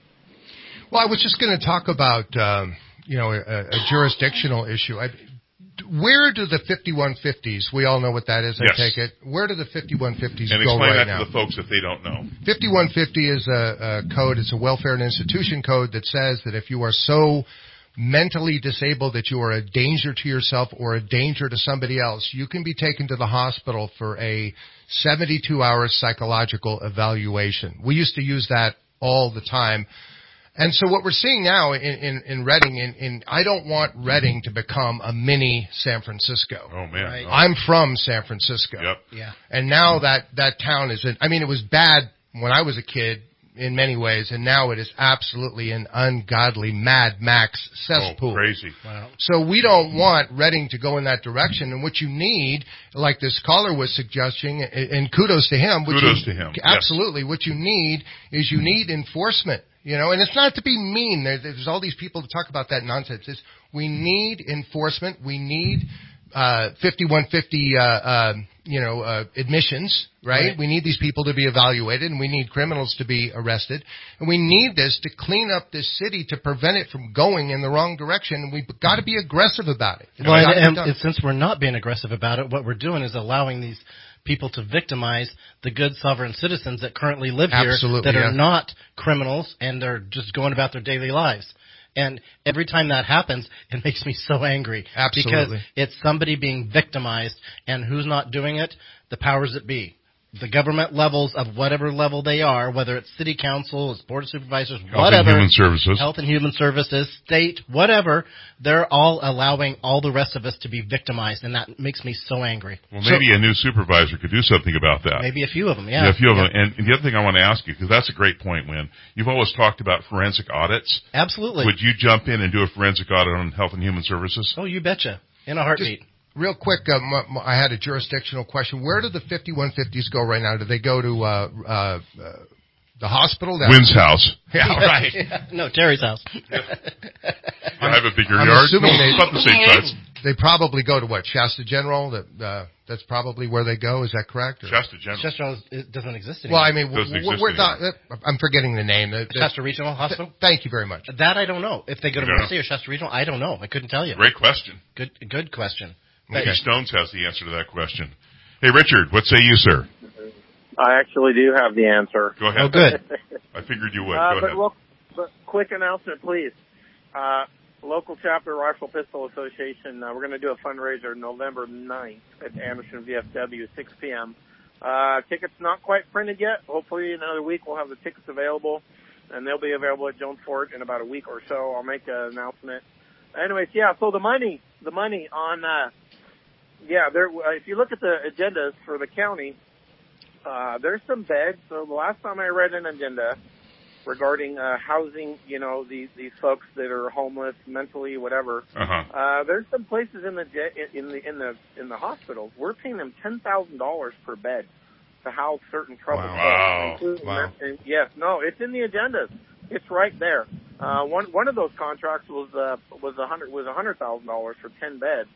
Well, I was just going to talk about, um, you know, a, a jurisdictional issue. I, where do the fifty-one fifties, we all know what that is, I yes. take it, where do the fifty-one fifties and go right now? And explain now? that to the folks if they don't know. fifty-one fifty is a, a code, it's a welfare and institution code that says that if you are so mentally disabled that you are a danger to yourself or a danger to somebody else, you can be taken to the hospital for a seventy-two hour psychological evaluation. We used to use that all the time. And so what we're seeing now in, in, in Redding, in, in, I don't want Redding to become a mini San Francisco. Oh, man. Right. Oh. I'm from San Francisco. Yep. Yeah. And now that, that town is, in, I mean, it was bad when I was a kid in many ways, and now it is absolutely an ungodly Mad Max cesspool. Oh, crazy. Wow. So we don't want Redding to go in that direction. And what you need, like this caller was suggesting, and kudos to him. Kudos you, to him. Absolutely. Yes. What you need is you need enforcement. You know, and it's not to be mean. There, there's all these people to talk about that nonsense. It's, we need enforcement. We need uh, fifty-one fifty, uh, uh, you know, uh, admissions, right? Right. We need these people to be evaluated, and we need criminals to be arrested. And we need this to clean up this city to prevent it from going in the wrong direction. And we've got to be aggressive about it. It's Well, got to be and, done. and since we're not being aggressive about it, what we're doing is allowing these people to victimize the good sovereign citizens that currently live here Absolutely, that yeah. are not criminals and they're just going about their daily lives. And every time that happens, it makes me so angry. Absolutely. Because it's somebody being victimized, and who's not doing it? The powers that be. The government levels of whatever level they are, whether it's city council, it's board of supervisors, Health whatever. and Human Services. Health and Human Services, state, whatever. They're all allowing all the rest of us to be victimized, and that makes me so angry. Well, maybe so, a new supervisor could do something about that. Maybe a few of them, yeah. Yeah, a few of yeah. them. And, and the other thing I want to ask you, because that's a great point, Lynn. You've always talked about forensic audits. Absolutely. Would you jump in and do a forensic audit on Health and Human Services? Oh, you betcha. In a heartbeat. Just real quick, uh, m- m- I had a jurisdictional question. Where do the fifty-one fifties go right now? Do they go to uh, uh, uh, the hospital? Down Wynn's house. Yeah, right. Yeah. No, Terry's house. I have a bigger I'm yard. assuming they, About the same size. They probably go to what? Shasta General? That, uh, that's probably where they go. Is that correct? Or? Shasta General. Shasta General is- doesn't exist anymore. Well, I mean, Doesn't w- exist we're not, anymore. uh, I'm forgetting the name. The, the, Shasta Regional Hospital? th- thank you very much. That I don't know. If they go to You don't Mercy or Shasta Regional, I don't know. I couldn't tell you. Great question. Good, good question. Maybe Stones has the answer to that question. Hey, Richard, what say you, sir? I actually do have the answer. Go ahead. Oh, good. I figured you would. Uh, Go but, ahead. well, but quick announcement, please. Uh, local chapter Rifle Pistol Association, uh, we're going to do a fundraiser November ninth at Anderson V F W, six p.m. Uh, tickets not quite printed yet. Hopefully in another week we'll have the tickets available, and they'll be available at Jones Fort in about a week or so. I'll make an announcement. Anyways, yeah, so the money, the money on, uh, yeah, there, uh, if you look at the agendas for the county, uh, there's some beds. So the last time I read an agenda, regarding uh, housing, you know, these these folks that are homeless, mentally, whatever. Uh-huh. Uh, there's some places in the in the in the in the hospitals we're paying them ten thousand dollars per bed to house certain troubled Wow. folks. Wow. And yes, no, it's in the agendas. It's right there. Uh, one one of those contracts was uh, was a hundred was a hundred thousand dollars for ten beds.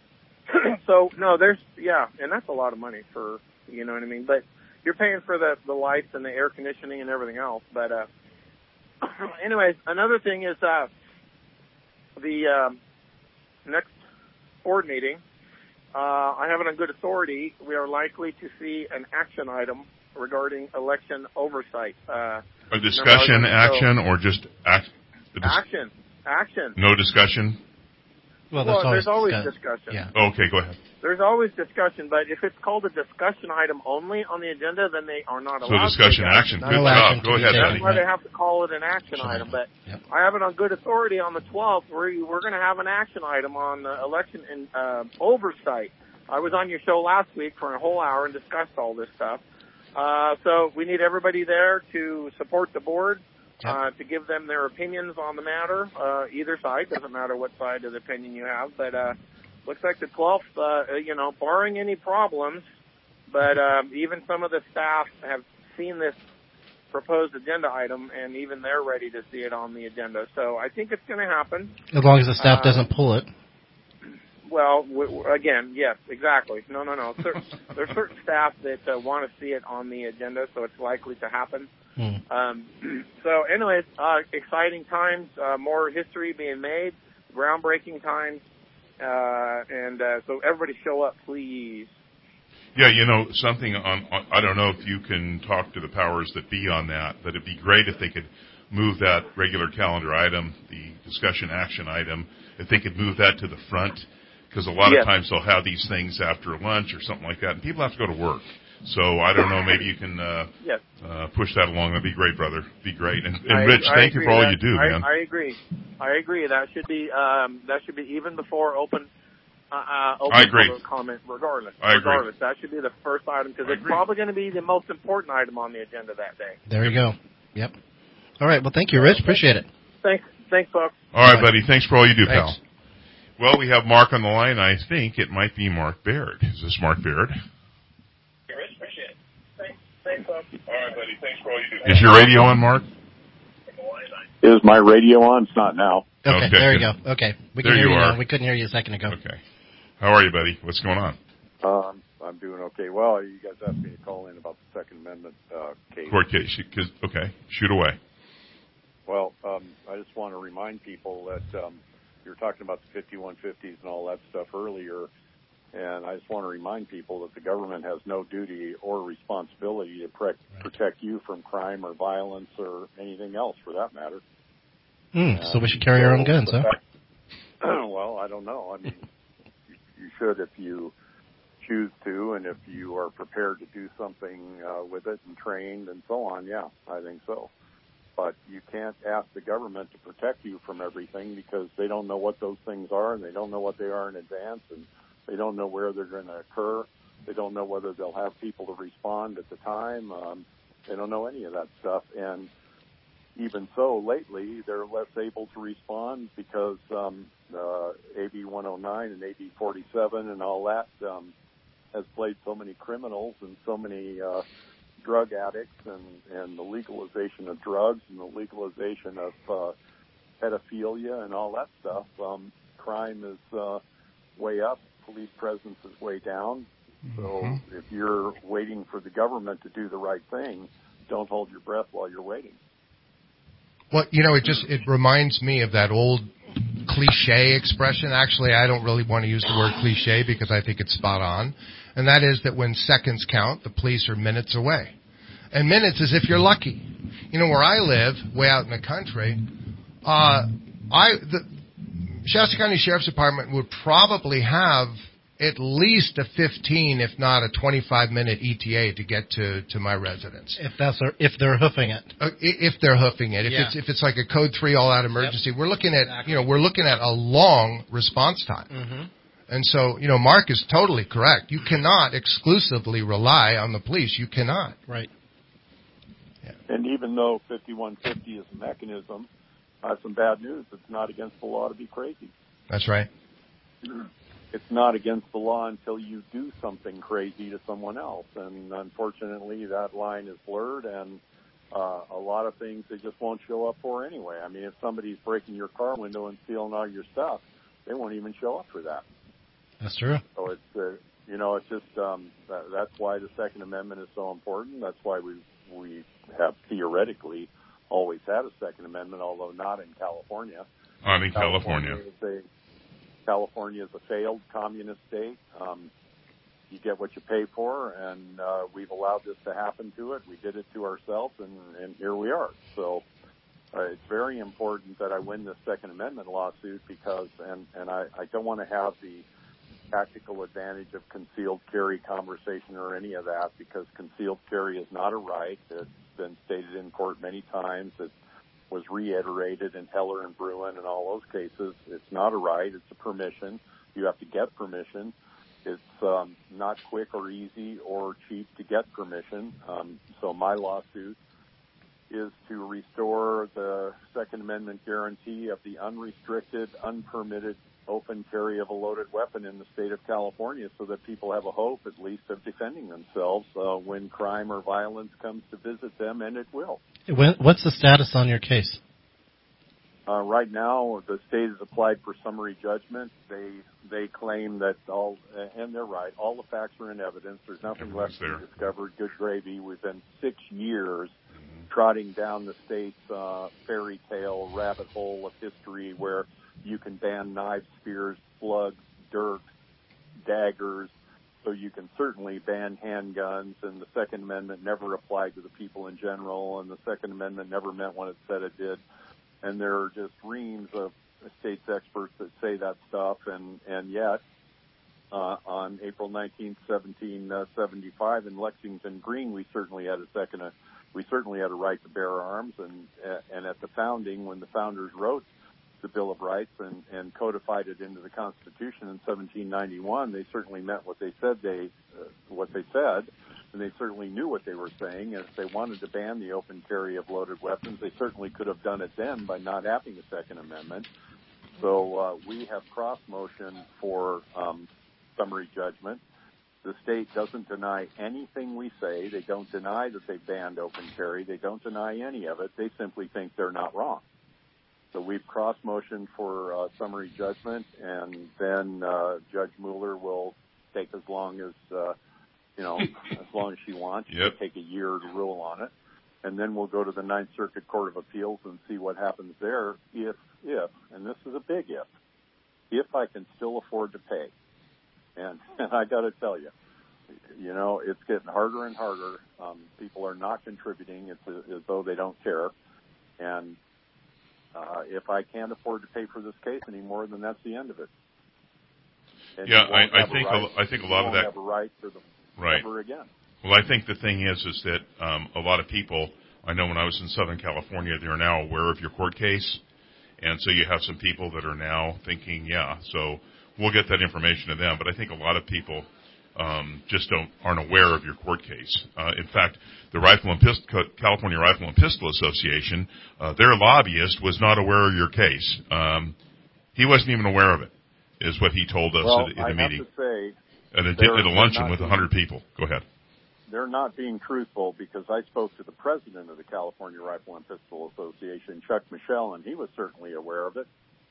So no, there's yeah, and that's a lot of money for, you know what I mean. But you're paying for the the lights and the air conditioning and everything else. But uh, anyways, another thing is uh, the um, next board meeting. Uh, I have it on good authority. We are likely to see an action item regarding election oversight. Uh, A discussion, so, action, or just act? Dis- action, action. No discussion? Well, Well, there's there's always always discussion. Yeah. Okay, go ahead. There's always discussion, but if it's called a discussion item only on the agenda, then they are not So allowed discussion, to take action. Not Good no action job. to Go be ahead, taken. buddy. That's why they have to call it an action Sure. item. But Yep. I have it on good authority on the twelfth. We're, we're going to have an action item on uh, election and uh, oversight. I was on your show last week for a whole hour and discussed all this stuff. Uh, so we need everybody there to support the board, Yep. uh, to give them their opinions on the matter. Uh, either side, doesn't matter what side of the opinion you have. But uh, looks like the twelfth, uh, you know, barring any problems, but um, even some of the staff have seen this proposed agenda item, and even they're ready to see it on the agenda. So I think it's going to happen. As long as the staff Uh, doesn't pull it. Well, w- w- again, yes, exactly. No, no, no. Cer- there's certain staff that uh, want to see it on the agenda, so it's likely to happen. Hmm. Um, so, anyways, uh, exciting times, uh, more history being made, groundbreaking times, uh, and uh, so everybody show up, please. Yeah, you know, something on, on, I don't know if you can talk to the powers that be on that, but it'd be great if they could move that regular calendar item, the discussion action item, if they could move that to the front, because a lot Yes. of times they'll have these things after lunch or something like that, and people have to go to work. So I don't know, maybe you can uh, Yes. uh, push that along. That'd be great, brother. Be great. And, and I- Rich, I thank you agree for all that- you do, I, man. I agree. I agree. That should be um, that should be even before open. Uh, uh, open I agree. public comment, regardless. I agree. regardless, that should be the first item because I it's agree. probably going to be the most important item on the agenda that day. There you go. Yep. All right. Well, thank you, Rich. Appreciate it. Thanks, thanks, folks. All right, buddy. Thanks for all you do, Thanks. pal. Well, we have Mark on the line. I think it might be Mark Baird. Is this Mark Baird? Appreciate it. Thanks, thanks, folks. All right, buddy. Thanks for all you do. Is your radio on, Mark? Is my radio on? It's not now. Okay. Okay, There you good. go. Okay. We There can hear you you are. now. We couldn't hear you a second ago. Okay. How are you, buddy? What's going on? Um, I'm doing okay. Well, you guys asked me to call in about the Second Amendment uh, case. Court case. You- 'cause- Okay. Shoot away. Well, um, I just want to remind people that um, you were talking about the fifty-one fifties and all that stuff earlier, and I just want to remind people that the government has no duty or responsibility to pre- protect you from crime or violence or anything else, for that matter. Hmm. So we should carry our own guns, the huh? fact- well, I don't know. I mean, you, you should if you choose to, and if you are prepared to do something uh, with it and trained and so on. Yeah, I think so. But you can't ask the government to protect you from everything because they don't know what those things are, and they don't know what they are in advance, and they don't know where they're going to occur. They don't know whether they'll have people to respond at the time. Um, they don't know any of that stuff. And even so, lately, they're less able to respond because um, uh, A B one oh nine and A B forty-seven and all that um, has played so many criminals and so many uh, drug addicts, and, and the legalization of drugs and the legalization of uh, pedophilia and all that stuff. Um, crime is uh, way up. Police presence is way down. So Mm-hmm. if you're waiting for the government to do the right thing, don't hold your breath while you're waiting. Well, you know, it just it reminds me of that old cliche expression. Actually, I don't really want to use the word cliche because I think it's spot on. And that is that when seconds count, the police are minutes away. And minutes is if you're lucky. You know, where I live, way out in the country, uh, I the Shasta County Sheriff's Department would probably have at least a fifteen, if not a twenty-five minute E T A to get to, to my residence. If that's if they're hoofing it. Uh, i- if they're hoofing it, if Yeah. it's if it's like a code three all out emergency, Yep. we're looking at Exactly. you know we're looking at a long response time. Mm-hmm. And so you know Mark is totally correct. You cannot exclusively rely on the police. You cannot. Right. And even though fifty-one fifty is a mechanism, uh, some bad news. It's not against the law to be crazy. That's right. It's not against the law until you do something crazy to someone else. And unfortunately, that line is blurred, and uh, a lot of things they just won't show up for anyway. I mean, if somebody's breaking your car window and stealing all your stuff, they won't even show up for that. That's true. So it's, uh, you know, it's just, um, that, that's why the Second Amendment is so important. That's why we, we have theoretically always had a Second Amendment, although not in California. Not in California. California is a, California is a failed communist state. Um, you get what you pay for, and uh, we've allowed this to happen to it. We did it to ourselves, and, and here we are. So uh, it's very important that I win this Second Amendment lawsuit because, and, and I, I don't want to have the tactical advantage of concealed carry conversation or any of that, because concealed carry is not a right. It's been stated in court many times. It was reiterated in Heller and Bruin and all those cases. It's not a right. It's a permission. You have to get permission. It's um, not quick or easy or cheap to get permission. Um, so my lawsuit is to restore the Second Amendment guarantee of the unrestricted, unpermitted open carry of a loaded weapon in the state of California, so that people have a hope, at least, of defending themselves uh, when crime or violence comes to visit them, and it will. What's the status on your case? Uh, right now, the state has applied for summary judgment. They they claim that all, and they're right, all the facts are in evidence. There's nothing left to be discovered. Good gravy. We've been six years mm-hmm. trotting down the state's uh, fairy tale rabbit hole of history where you can ban knives, spears, slugs, dirt, daggers, so you can certainly ban handguns, and the Second Amendment never applied to the people in general, and the Second Amendment never meant what it said it did. And there are just reams of states experts that say that stuff, and, and yet, uh, on April nineteenth, seventeen seventy-five in Lexington Green, we certainly had a second, uh, we certainly had a right to bear arms, and, and at the founding, when the founders wrote the Bill of Rights and, and codified it into the Constitution in seventeen ninety-one, they certainly meant what they said they uh, what they said, and they certainly knew what they were saying. And if they wanted to ban the open carry of loaded weapons, they certainly could have done it then by not having a Second Amendment. So uh, we have cross-motion for um, summary judgment. The state doesn't deny anything we say. They don't deny that they banned open carry. They don't deny any of it. They simply think they're not wrong. So we've cross-motioned for uh, summary judgment, and then uh, Judge Mueller will take as long as, uh, you know, as long as she wants. Yep. She'll take a year to rule on it. And then we'll go to the Ninth Circuit Court of Appeals and see what happens there if, if, and this is a big if, if I can still afford to pay. And, and I got to tell you, you know, it's getting harder and harder. Um, people are not contributing. It's a, as though they don't care. And Uh, if I can't afford to pay for this case anymore, then that's the end of it. And yeah, I, I think right, a, I think a lot of that. Have a right for the right. ever again. Well, I think the thing is, is that um, a lot of people. I know when I was in Southern California, they're now aware of your court case, and so you have some people that are now thinking, yeah. So we'll get that information to them. But I think a lot of people um, just don't aren't aware of your court case. Uh, in fact, the Rifle and Pistol, California Rifle and Pistol Association, uh, their lobbyist was not aware of your case. Um, he wasn't even aware of it, is what he told us well, at, at the I meeting. Have to say, at a, at a luncheon with one hundred people. Go ahead. They're not being truthful, because I spoke to the president of the California Rifle and Pistol Association, Chuck Michelle, and he was certainly aware of it.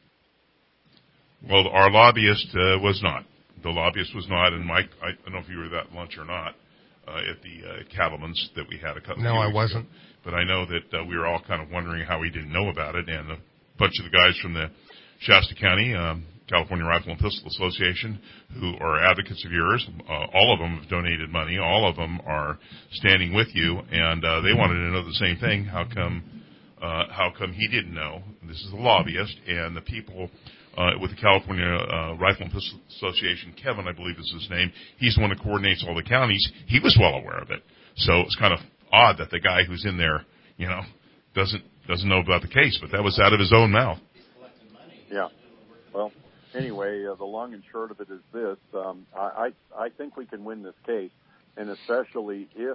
Well, our lobbyist uh, was not. The lobbyist was not, and Mike, I don't know if you were at that lunch or not, uh, at the uh, Cattleman's that we had a couple no, of weeks I wasn't. ago. But I know that uh, we were all kind of wondering how he didn't know about it, and a bunch of the guys from the Shasta County um, California Rifle and Pistol Association, who are advocates of yours, uh, all of them have donated money. All of them are standing with you, and uh, they wanted to know the same thing. How come? Uh, how come he didn't know? This is a lobbyist, and the people uh, with the California uh, Rifle and Pistol Association, Kevin, I believe is his name. He's the one that coordinates all the counties. He was well aware of it, so it's kind of odd that the guy who's in there, you know, doesn't doesn't know about the case. But that was out of his own mouth. Yeah. Well, anyway, uh, the long and short of it is this. Um, I, I, I think we can win this case, and especially if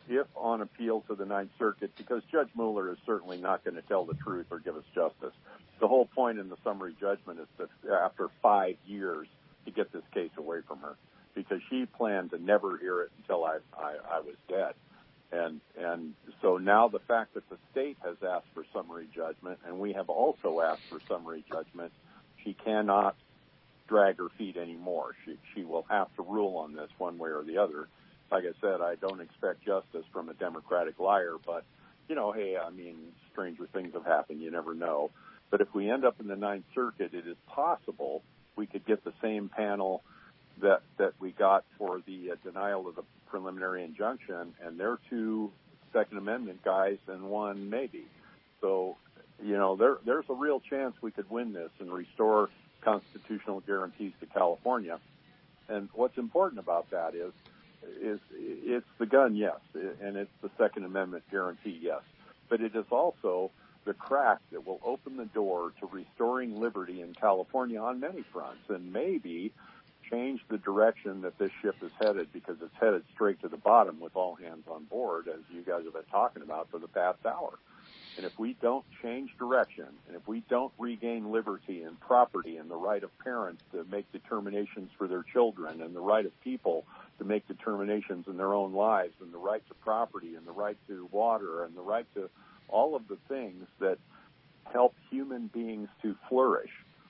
if on appeal to the Ninth Circuit, because Judge Mueller is certainly not going to tell the truth or give us justice. The whole point in the summary judgment is that after five years to get this case away from her, because she planned to never hear it until I, I, I was dead. And and so now the fact that the state has asked for summary judgment, and we have also asked for summary judgment, she cannot drag her feet anymore. She she will have to rule on this one way or the other. Like I said, I don't expect justice from a Democratic liar, but, you know, hey, I mean, stranger things have happened. You never know. But if we end up in the Ninth Circuit, it is possible we could get the same panel that that we got for the uh, denial of the preliminary injunction, and they're two Second Amendment guys and one maybe. So, you know, there there's a real chance we could win this and restore constitutional guarantees to California. And what's important about that is, is it's the gun, yes, and it's the Second Amendment guarantee, yes. But it is also the crack that will open the door to restoring liberty in California on many fronts, and maybe change the direction that this ship is headed, because it's headed straight to the bottom with all hands on board, as you guys have been talking about for the past hour. And if we don't change direction, and if we don't regain liberty and property and the right of parents to make determinations for their children, and the right of people to make determinations in their own lives, and the right to property and the right to water and the right to all of the things that help human beings to flourish,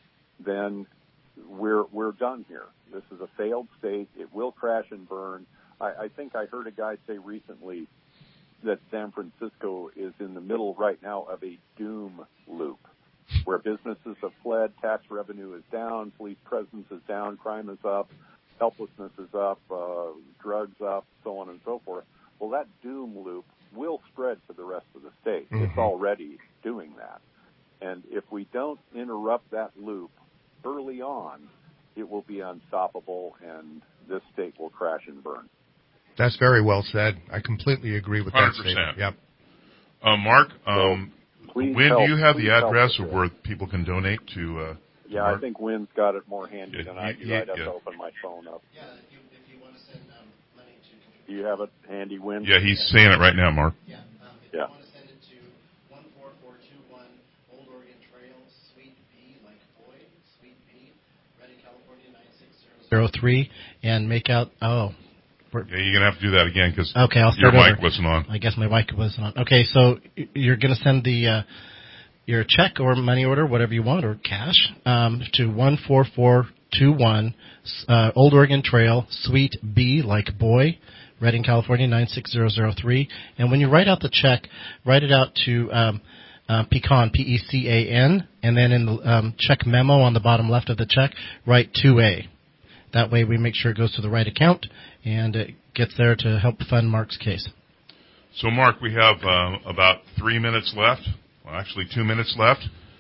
then we're we're done here. This is a failed state. It will crash and burn. I, I think I heard a guy say recently that San Francisco is in the middle right now of a doom loop, where businesses have fled, tax revenue is down, police presence is down, crime is up, helplessness is up, uh, drugs up, so on and so forth. Well, that doom loop will spread to the rest of the state. Mm-hmm. It's already doing that. And if we don't interrupt that loop early on, it will be unstoppable, and this state will crash and burn. That's very well said. I completely agree with one hundred that percent. statement. Yep. Uh, Mark, um, so Win, help, do you have the address of us, where people can donate to? Uh, yeah, Mark? I think Wynn's got it more handy yeah, than I do. yeah, I'd have yeah. to open my phone up. Yeah, if you, if you want to send um, money to... Do you have it handy, Wynn? Yeah, he's saying it right now, Mark. Yeah, um, if yeah. you want to send it to one four four two one Old Oregon Trail, Suite B, like boy, Suite B, Redding, California, nine six zero zero three, and make out... Oh... Yeah, you're going to have to do that again because okay, I'll your start mic over. wasn't on. I guess my mic wasn't on. Okay, so you're going to send the uh, your check or money order, whatever you want, or cash, um, to one four four two one uh, Old Oregon Trail, Suite B, like boy, Redding, California, nine six zero zero three. And when you write out the check, write it out to um, uh, Pecan, P E C A N, and then in the um, check memo on the bottom left of the check, write two A. That way we make sure it goes to the right account, and it gets there to help fund Mark's case. So, Mark, we have uh, about three minutes left. Well, actually, two minutes left.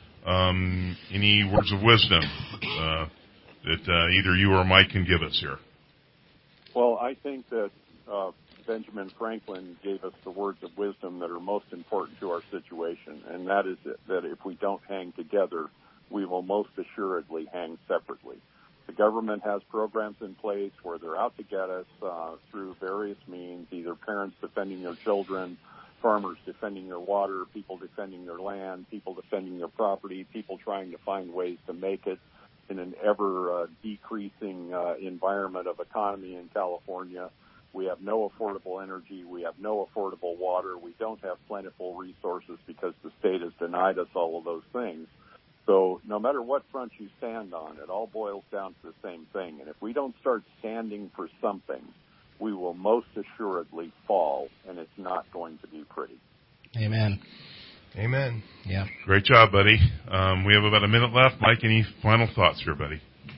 Um, any words of wisdom uh, that uh, either you or Mike can give us here? Well, I think that uh, Benjamin Franklin gave us the words of wisdom that are most important to our situation, and that is that if we don't hang together, we will most assuredly hang separately. The government has programs in place where they're out to get us uh, through various means, either parents defending their children, farmers defending their water, people defending their land, people defending their property, people trying to find ways to make it in an ever uh, decreasing uh, environment of economy in California. We have no affordable energy. We have no affordable water. We don't have plentiful resources because the state has denied us all of those things. So no matter what front you stand on, it all boils down to the same thing. And if we don't start standing for something, we will most assuredly fall, and it's not going to be pretty. Amen. Amen. Yeah. Great job, buddy. Um, we have about a minute left. Mike, any final thoughts here, buddy?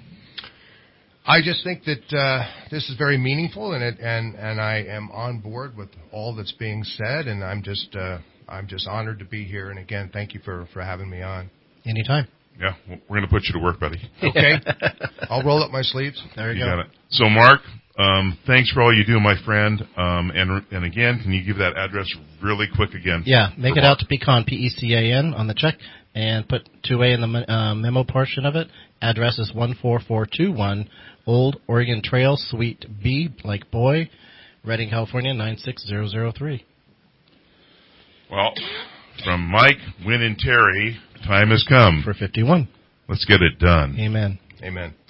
I just think that uh, this is very meaningful, and it, and and I am on board with all that's being said, and I'm just uh, I'm just honored to be here. And again, thank you for, for having me on. Anytime. Yeah, well, we're going to put you to work, buddy. Okay. I'll roll up my sleeves. There you, you go. Got it. So, Mark, um, thanks for all you do, my friend. Um, and and again, can you give that address really quick again? Yeah, make it Mark? out to Pecan, P E C A N, on the check, and put two A in the uh, memo portion of it. Address is one four four two one Old Oregon Trail, Suite B, like boy, Redding, California, nine six zero zero three. Well, from Mike, Win, and Terry, time has come. For fifty-one. Let's get it done. Amen. Amen.